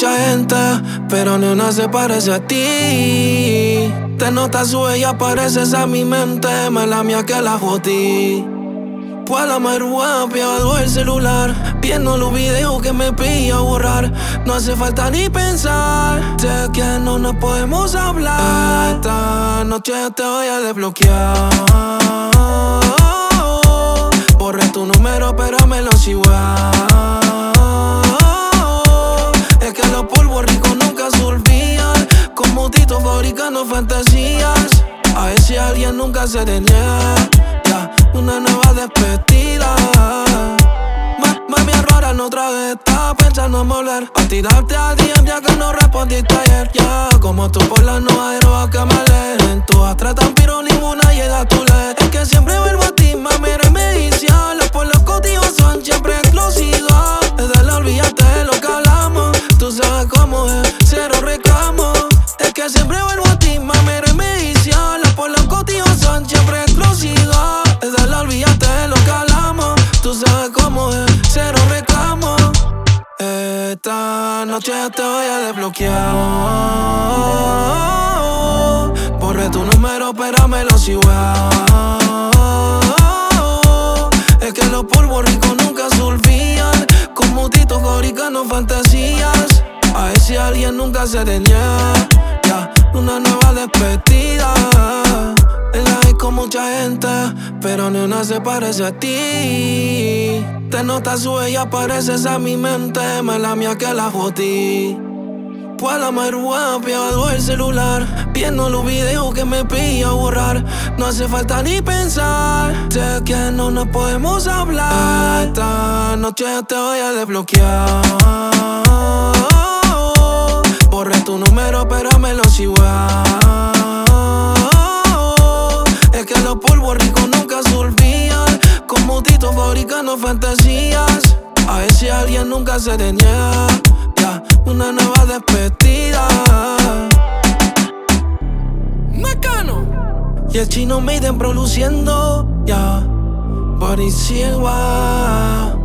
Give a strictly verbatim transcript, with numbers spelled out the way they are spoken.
mucha gente, pero ni una se parece a ti. Te notas su ella, pareces a mi mente, más la mía que la jodí. Pues la marihuana pegado el celular, viendo los videos que me pilla borrar. No hace falta ni pensar, sé que no nos podemos hablar. Esta noche te voy a desbloquear. Borré tu número, pero me lo sigo. Es que los polvos ricos nunca se olvidan, como Tito fabricando fantasías. A ver si alguien nunca se tenía. Una nueva despedida. Ma Mami, ahora no otra vez. Estaba pensando en volver a tirarte a D M ya que no respondiste ayer. Ya, como tú por la nueva droga que me leen. Todas tratan pero ninguna llega a tu led. Es que siempre vuelvo a ti, mami, eres medicina. Los pueblos cautivos son siempre explosivos. Desde la olvídate de lo que hablamos. Tú sabes cómo es, cero reclamo. Es que siempre vuelvo a ti, mami, eres medicina. Los pueblos cautivos son siempre explosivos. Desde la olvídate de lo que hablamos. Tú sabes cómo es, cero reclamo. Esta noche te voy a desbloquear. Borré tu número, pero me lo sigo. Es que los polvos ricos nunca se olvidan, como Tito fabricando fantasías. A ver si alguien nunca se tenía. Ya, una nueva despedida. En la hay con mucha gente, pero ni una se parece a ti. Te notas su ella, pareces a mi mente, más la mía que la jodí. Pues la marihuana pegado el celular, viendo los videos que me pilla borrar. No hace falta ni pensar, sé que no nos podemos hablar. Esta noche te voy a desbloquear. Borré tu número, pero me lo sigo. Es que los polvos ricos nunca se olvidan, como Tito fabricando fantasías. A ver si alguien nunca se tenía. Ya, una nueva despedida. Mecano y el chino Maiden produciendo. Ya, Body Silva.